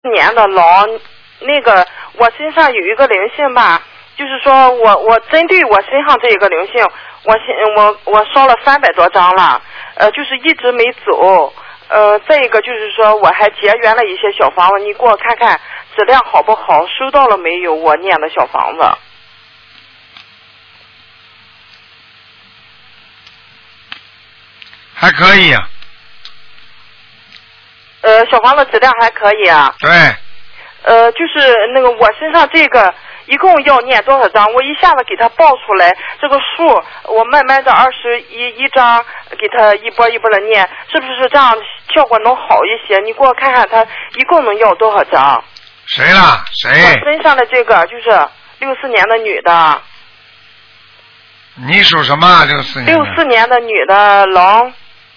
年的龙，那个我身上有一个灵性吧，就是说我针对我身上这一个灵性，我烧了300多张了，就是一直没走。再一个就是说我还结缘了一些小房子，你给我看看质量好不好，收到了没有？我念的小房子。 还可以。 小房子质量还可以啊。 对。 就是那个我身上这个一共要念多少张？我一下子给他报出来这个数，我慢慢的21张给他一波一波的念，是不是这样效果能好一些？你给我看看他一共能要多少张？ 谁啦？谁？ 我身上的这个就是64年的女的。 你属什么？64年。 64年的女的龙。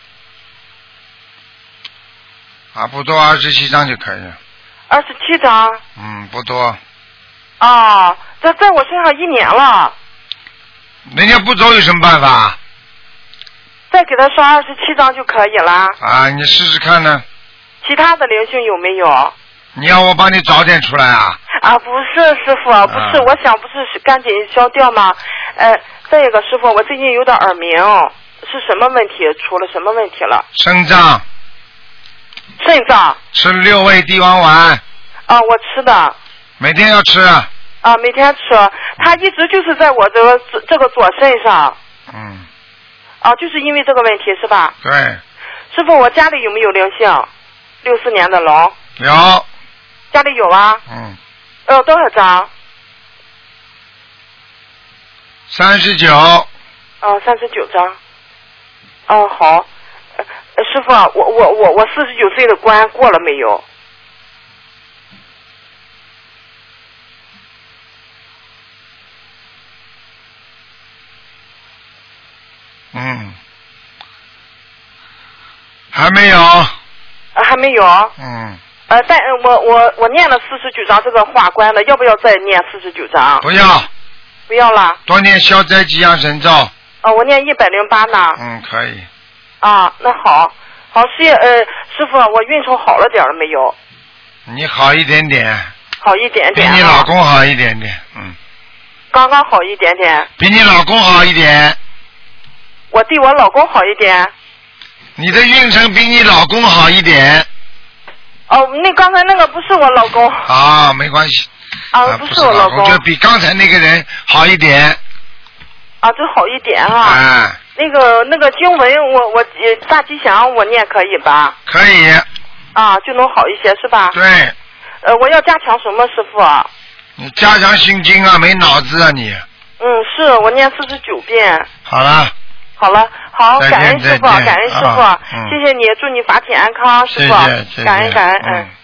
不多，27张就可以了。 27张。 不多。 这在我身上1年了。 人家不走有什么办法？ 再给他烧27张就可以了。 你试试看呢。 其他的灵性有没有？ 你要我帮你找点出来啊？ 不是师傅，不是，我想不是赶紧消掉吗？再一个师傅，我最近有点耳鸣，是什么问题？出了什么问题了？ 肾脏。吃6味地黄丸。 我吃的。 每天要吃。 每天吃，它一直就是在我这个左肾上。就是因为这个问题是吧？ 对。 师傅，我家里有没有灵性？64年的龙。 有。 家里有啊。多少张？39。39张。好。师傅，我49岁的关过了没有？ 还没有。 还没有。但我念了49张这个化关的，要不要再念49张？ 不要。 不要了。 多念消灾吉祥神咒。 我念108呢。 可以。 那好，师傅，我运程好了点了没有？ 你好一点点。 好一点点。 比你老公好一点点。 刚刚好一点点。 比你老公好一点。 我对我老公好一点。 你的运程比你老公好一点。 那刚才那个不是我老公。 没关系。 不是我老公， 就比刚才那个人好一点。 这好一点啊。那个经文我大吉祥我念可以吧？ 可以。 就能好一些是吧？ 对。 我要加强什么师傅？ 你加强心经啊，没脑子啊你。 是我念49遍。 好了， 感恩师傅，感恩师傅，谢谢你，祝你法体安康，师傅，感恩。